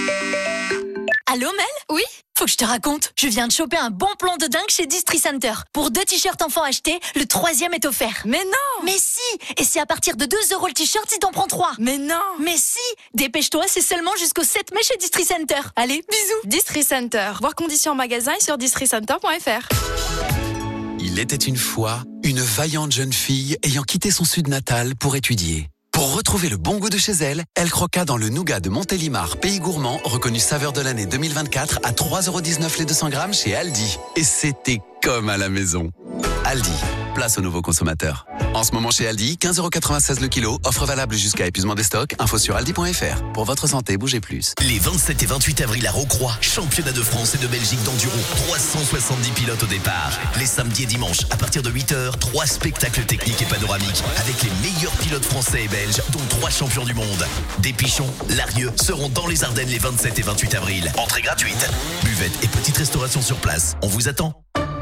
Allô Mel ? Oui ? Faut que je te raconte. Je viens de choper un bon plan de dingue chez Distri Center. Pour deux t-shirts enfants achetés, le troisième est offert. Mais non ! Mais si ! Et c'est à partir de deux euros le t-shirt si t'en prends trois. Mais non ! Mais si ! Dépêche-toi, c'est seulement jusqu'au sept mai chez Distri Center. Allez, bisous ! Distri Center. Voir conditions en magasin et sur distri center point f r. Il était une fois une vaillante jeune fille ayant quitté son sud natal pour étudier. Pour retrouver le bon goût de chez elle, elle croqua dans le nougat de Montélimar, pays gourmand, reconnu saveur de l'année deux mille vingt-quatre à trois euros dix-neuf les deux cents grammes chez Aldi. Et c'était comme à la maison. Aldi, place aux nouveaux consommateurs. En ce moment chez Aldi, quinze euros quatre-vingt-seize le kilo, offre valable jusqu'à épuisement des stocks, info sur aldi point f r. Pour votre santé, bougez plus. Les vingt-sept et vingt-huit avril à Rocroi, championnat de France et de Belgique d'enduro, trois cent soixante-dix pilotes au départ. Les samedis et dimanches, à partir de huit heures, trois spectacles techniques et panoramiques avec les meilleurs pilotes français et belges, dont trois champions du monde. Des Pichons, Larieux seront dans les Ardennes les vingt-sept et vingt-huit avril. Entrée gratuite. Buvette et petite restauration sur place. On vous attend.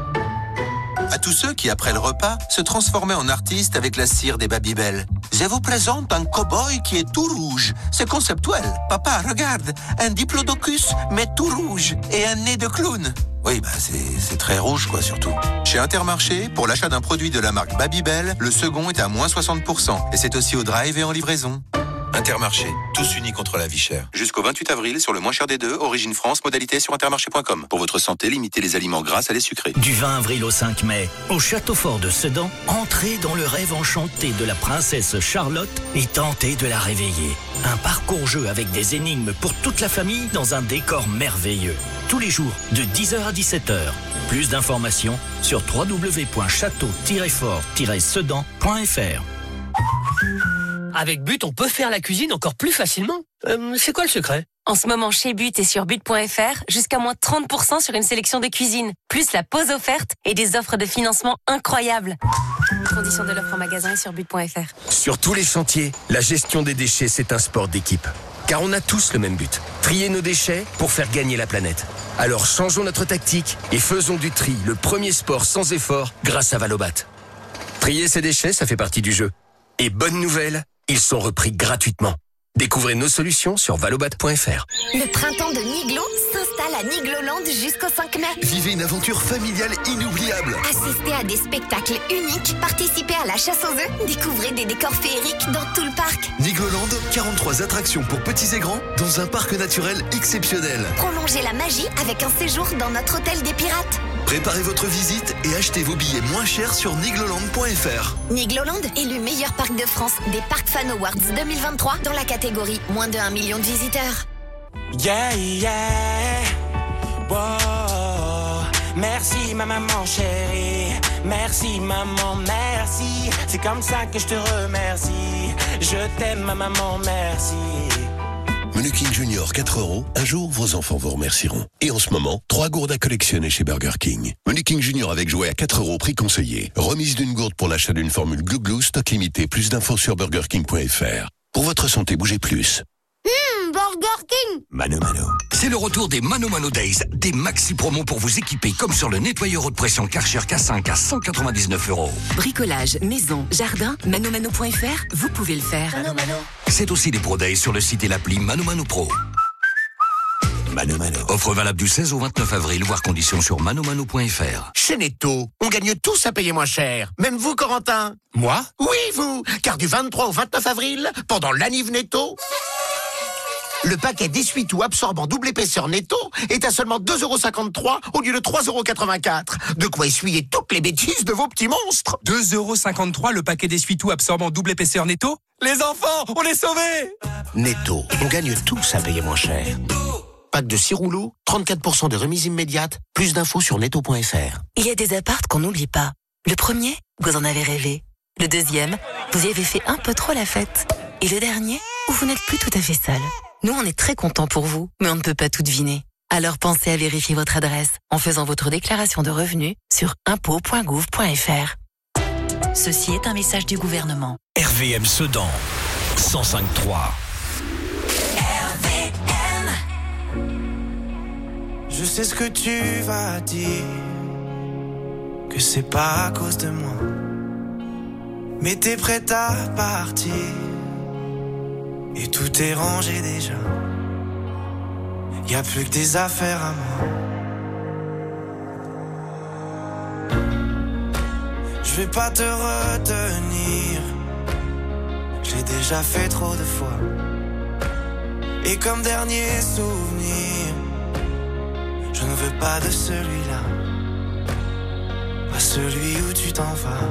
À tous ceux qui, après le repas, se transformaient en artistes avec la cire des Babybel. Je vous présente un cow-boy qui est tout rouge. C'est conceptuel. Papa, regarde, un diplodocus, mais tout rouge, et un nez de clown. Oui, bah c'est, c'est très rouge, quoi, surtout. Chez Intermarché, pour l'achat d'un produit de la marque Babybel, le second est à moins soixante pour cent. Et c'est aussi au drive et en livraison. Intermarché, tous unis contre la vie chère. Jusqu'au vingt-huit avril, sur le moins cher des deux, Origine France, modalité sur intermarché point com. Pour votre santé, limitez les aliments gras à les sucrés. Du vingt avril au cinq mai, au Château Fort de Sedan, entrez dans le rêve enchanté de la princesse Charlotte et tentez de la réveiller. Un parcours-jeu avec des énigmes pour toute la famille dans un décor merveilleux. Tous les jours, de dix heures à dix-sept heures. Plus d'informations sur w w w point château tiret fort tiret sedan point f r. Avec But, on peut faire la cuisine encore plus facilement. Euh, c'est quoi le secret ? En ce moment, chez But et sur but point f r, jusqu'à moins trente pour cent sur une sélection de cuisine, plus la pause offerte et des offres de financement incroyables. Conditions de l'offre en magasin et sur but point f r. Sur tous les chantiers, la gestion des déchets, c'est un sport d'équipe. Car on a tous le même but, trier nos déchets pour faire gagner la planète. Alors changeons notre tactique et faisons du tri le premier sport sans effort grâce à Valobat. Trier ses déchets, ça fait partie du jeu. Et bonne nouvelle, ils sont repris gratuitement. Découvrez nos solutions sur valobat point f r. Le printemps de Niglo s'installe à Nigloland jusqu'au cinq mai. Vivez une aventure familiale inoubliable. Assistez à des spectacles uniques, participez à la chasse aux œufs, découvrez des décors féeriques dans tout le parc. Nigloland, quarante-trois attractions pour petits et grands dans un parc naturel exceptionnel. Prolongez la magie avec un séjour dans notre hôtel des pirates. Préparez votre visite et achetez vos billets moins chers sur nigloland point f r. Nigloland, élu meilleur parc de France des Parcs Fan Awards deux mille vingt-trois dans la catégorie moins de un million de visiteurs. Yeah, yeah. Wow. Merci ma maman chérie. Merci maman, merci. C'est comme ça que je te remercie. Je t'aime ma maman, merci. Menu King Junior, quatre euros. Un jour, vos enfants vous remercieront. Et en ce moment, trois gourdes à collectionner chez Burger King. Menu King Junior avec jouet à quatre euros, prix conseillé. Remise d'une gourde pour l'achat d'une formule Glou Glou, stock limité. Plus d'infos sur burger king point f r. Pour votre santé, bougez plus. Hum, Burger King. Mano Mano. C'est le retour des Mano Mano Days, des maxi promos pour vous équiper, comme sur le nettoyeur haute pression Karcher K cinq à cent quatre-vingt-dix-neuf euros. Bricolage, maison, jardin, mano mano point f r, vous pouvez le faire. Mano Mano. C'est aussi des Pro Days sur le site et l'appli Mano Mano Pro. Mano Mano. Offre valable du seize au vingt-neuf avril, voire conditions sur mano mano point f r. Chez Netto, on gagne tous à payer moins cher. Même vous, Corentin. Moi ? Oui, vous. Car du vingt-trois au vingt-neuf avril, pendant l'Aniv Netto, le paquet d'essuie-tout absorbant double épaisseur Netto est à seulement deux euros cinquante-trois au lieu de trois euros quatre-vingt-quatre. De quoi essuyer toutes les bêtises de vos petits monstres. deux euros cinquante-trois le paquet d'essuie-tout absorbant double épaisseur Netto ? Les enfants, on est sauvés ! Netto, on gagne tous à payer moins cher. Pack de six rouleaux, trente-quatre pour cent de remise immédiate. Plus d'infos sur netto point f r. Il y a des apparts qu'on n'oublie pas. Le premier, vous en avez rêvé. Le deuxième, vous y avez fait un peu trop la fête. Et le dernier, où vous n'êtes plus tout à fait seul. Nous, on est très contents pour vous, mais on ne peut pas tout deviner. Alors pensez à vérifier votre adresse en faisant votre déclaration de revenus sur impôts point gouv point f r. Ceci est un message du gouvernement. R V M Sedan, cent cinq trois. Je sais ce que tu vas dire, que c'est pas à cause de moi, mais t'es prête à partir, et tout est rangé déjà. Y a plus que des affaires à moi. Je vais pas te retenir, j'ai déjà fait trop de fois. Et comme dernier souvenir, je ne veux pas de celui-là, pas celui où tu t'en vas.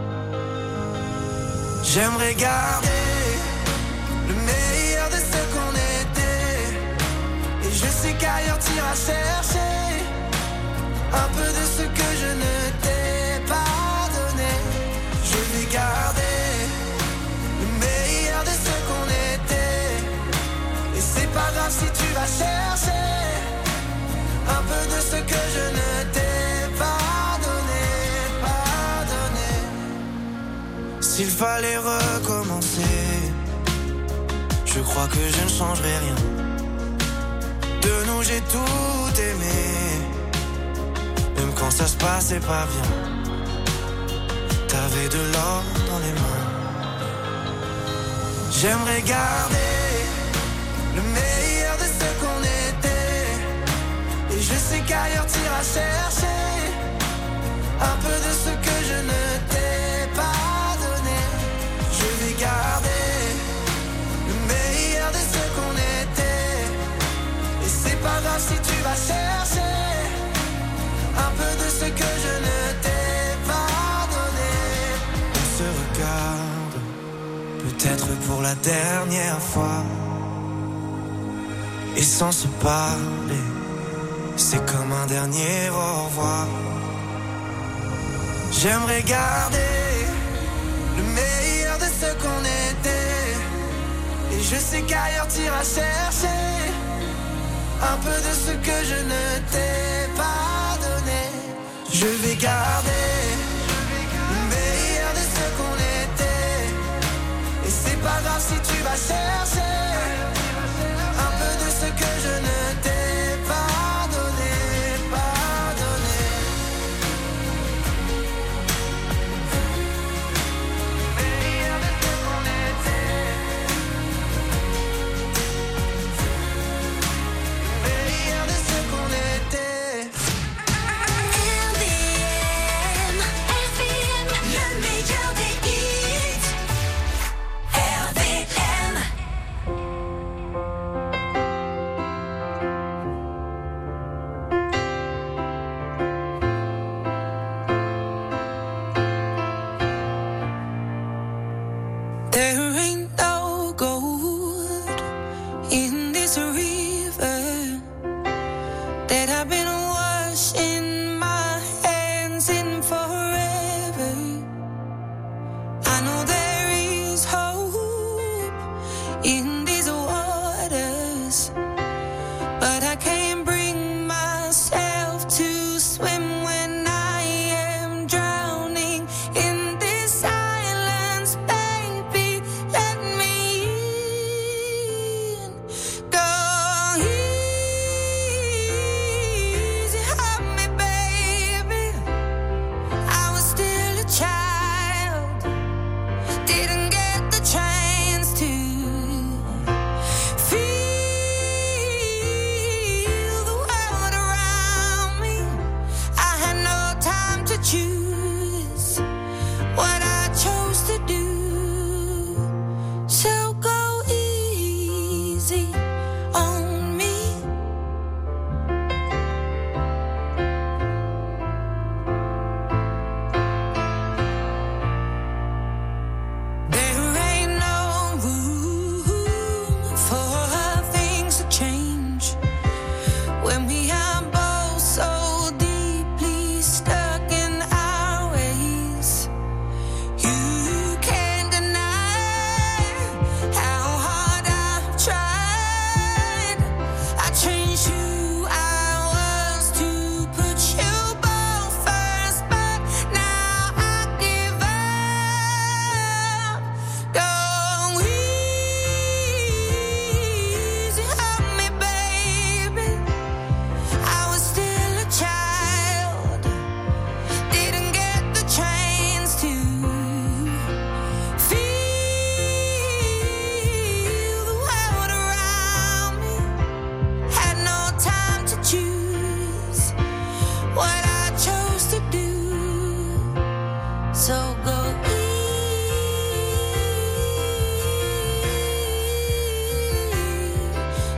J'aimerais garder le meilleur de ce qu'on était, et je sais qu'ailleurs t'iras chercher un peu de ce que je ne t'ai pas donné. Je vais garder le meilleur de ce qu'on était, et c'est pas grave si tu vas chercher un peu de ce que je ne t'ai pas donné, pas donné. S'il fallait recommencer, je crois que je ne changerai rien. De nous j'ai tout aimé, même quand ça se passait pas bien. T'avais de l'or dans les mains. J'aimerais garder le meilleur de ce qu'on était, et je sais qu'ailleurs t'iras chercher un peu de ce que je ne t'ai pas donné. Je vais garder le meilleur de ce qu'on était, et c'est pas grave si tu vas chercher un peu de ce que je ne t'ai pas donné. On se regarde, peut-être pour la dernière fois, et sans se parler, c'est comme un dernier au revoir. J'aimerais garder le meilleur de ce qu'on était, et je sais qu'ailleurs t'iras chercher un peu de ce que je ne t'ai pas donné. Je vais garder le meilleur de ce qu'on était, et c'est pas grave si tu vas chercher un peu de ce que je ne t'ai pas donné, pas donné. Meilleur de ce qu'on était, meilleur de ce qu'on était. R V M, R V M, le meilleur des hits. R V M. There ain't no gold in this river that I've been washing my hands in forever. I know there is hope in these waters, but I can't bring myself to swim when I am drowning in this silence. Baby, let me in. Go easy on me, baby. I was still a child, didn't get the chance to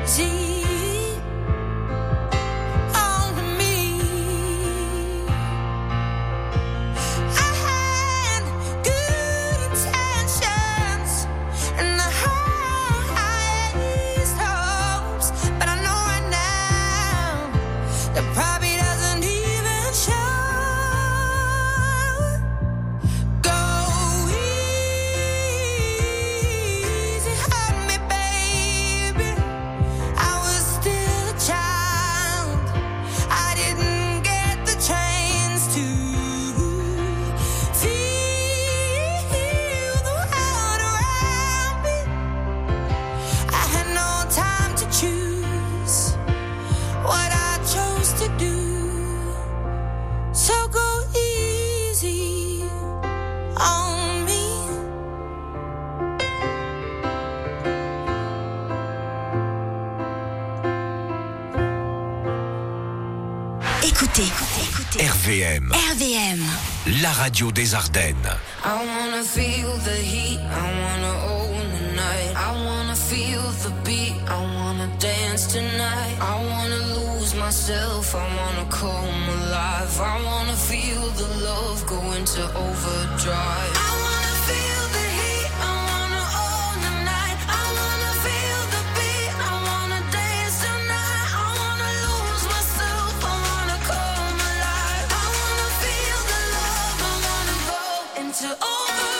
R V M. R V M. La radio des Ardennes. I wanna feel the heat, I wanna own the night. I wanna feel the beat, I wanna dance tonight. I wanna lose myself, I wanna come alive. I wanna feel the love go into overdrive. I wanna feel the heat, I wanna own the night. I wanna feel the beat, I wanna dance tonight. I wanna lose myself, I wanna come alive. I wanna feel the love, I wanna go into overdrive.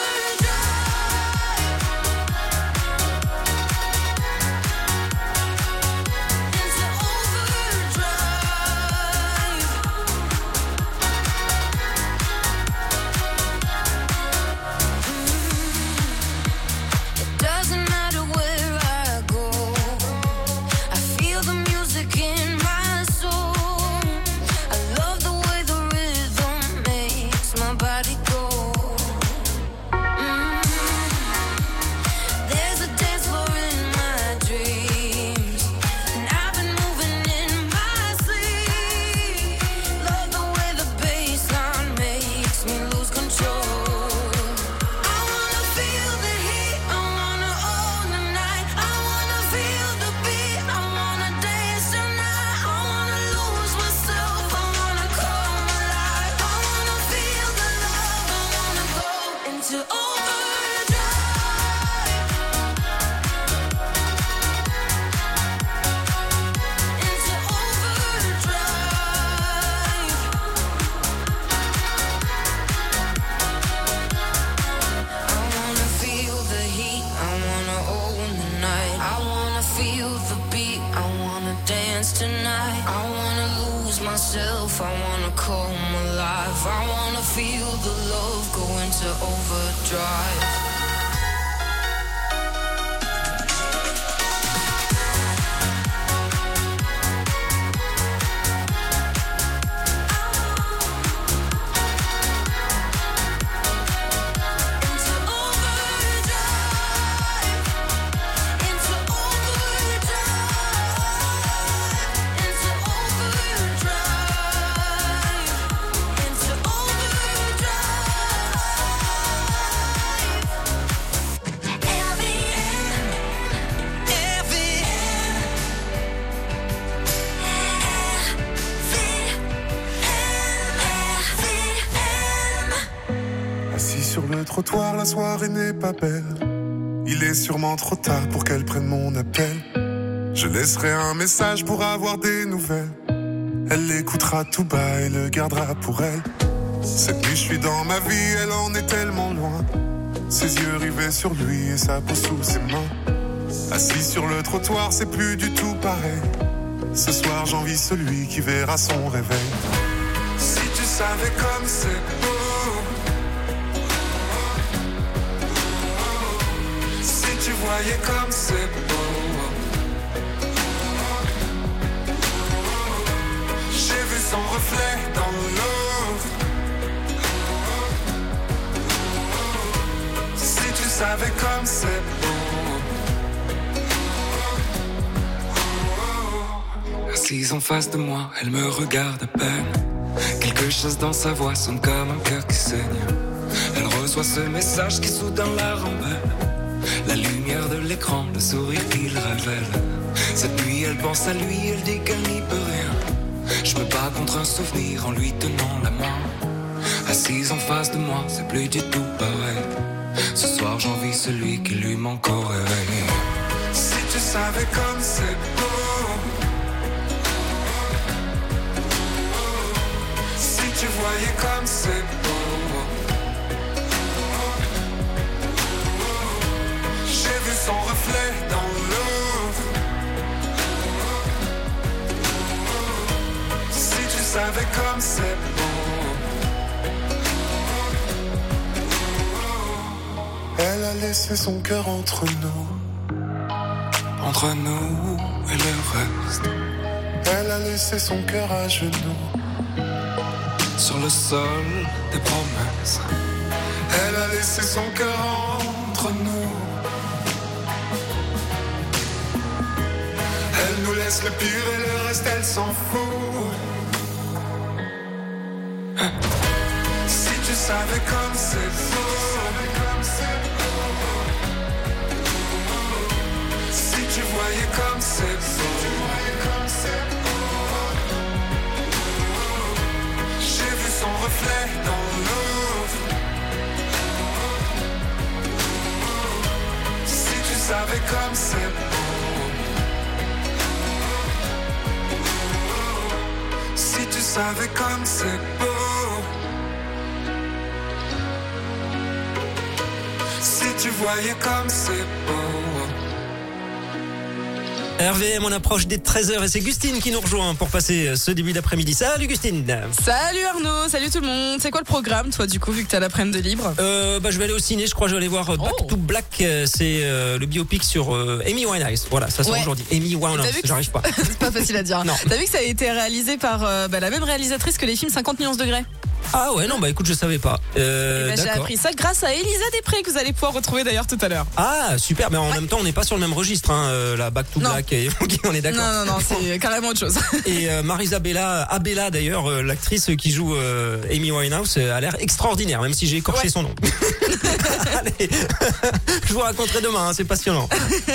Myself, I wanna come alive. I wanna feel the love go into overdrive. Trottoir, la soirée n'est pas belle. Il est sûrement trop tard pour qu'elle prenne mon appel. Je laisserai un message pour avoir des nouvelles. Elle l'écoutera tout bas et le gardera pour elle. Cette nuit je suis dans ma vie, elle en est tellement loin. Ses yeux rivés sur lui et sa peau sous ses mains. Assis sur le trottoir, c'est plus du tout pareil. Ce soir j'envie celui qui verra son réveil. Si tu savais comme c'est beau. Tu voyais comme c'est beau. J'ai vu son reflet dans l'eau. Si tu savais comme c'est beau. Assise en face de moi, elle me regarde à peine. Quelque chose dans sa voix sonne comme un cœur qui saigne. Elle reçoit ce message qui soudain la rembelle. La lumière de l'écran, le sourire qu'il révèle. Cette nuit elle pense à lui, elle dit qu'elle n'y peut rien. Je me bats contre un souvenir en lui tenant la main. Assise en face de moi, c'est plus du tout pareil. Ce soir j'envie celui qui lui manque au réveil. Si tu savais comme c'est beau, si tu voyais comme c'est beau, j'ai vu son reflet dans l'eau. Si tu savais comme c'est beau. Elle a laissé son cœur entre nous, entre nous et le reste. Elle a laissé son cœur à genoux, sur le sol des promesses. Elle a laissé son cœur entre nous. Elle nous laisse le pire et le reste elle s'en fout. Si tu savais comme c'est beau, si tu voyais comme c'est beau, j'ai vu son reflet dans l'eau. Si tu savais comme c'est beau, si tu savais comme c'est beau, si tu voyais comme c'est beau. R V M, on approche des treize heures et c'est Gustine qui nous rejoint pour passer ce début d'après-midi. Salut Gustine. Salut Arnaud, salut tout le monde. C'est quoi le programme toi du coup vu que t'as l'après-midi de libre? euh, bah, Je vais aller au ciné, je crois, je vais aller voir oh. Back to Black, c'est euh, le biopic sur euh, Amy Winehouse. Voilà, ça sort ouais. aujourd'hui. Amy Winehouse, j'arrive pas. C'est pas facile à dire. Non. T'as vu que ça a été réalisé par euh, bah, la même réalisatrice que les films cinquante nuances degrés? Ah ouais, non, bah écoute, je savais pas. Euh, bah, j'ai appris ça grâce à Elisa Després que vous allez pouvoir retrouver d'ailleurs tout à l'heure. Ah super, mais en ouais. même temps on n'est pas sur le même registre, hein, euh, la Back to non. Black, et on est d'accord. Non, non, non, c'est carrément autre chose. Et euh, Marisabella Abella d'ailleurs, euh, l'actrice qui joue euh, Amy Winehouse, euh, a l'air extraordinaire, même si j'ai écorché ouais. son nom. Allez, je vous raconterai demain, hein, c'est passionnant.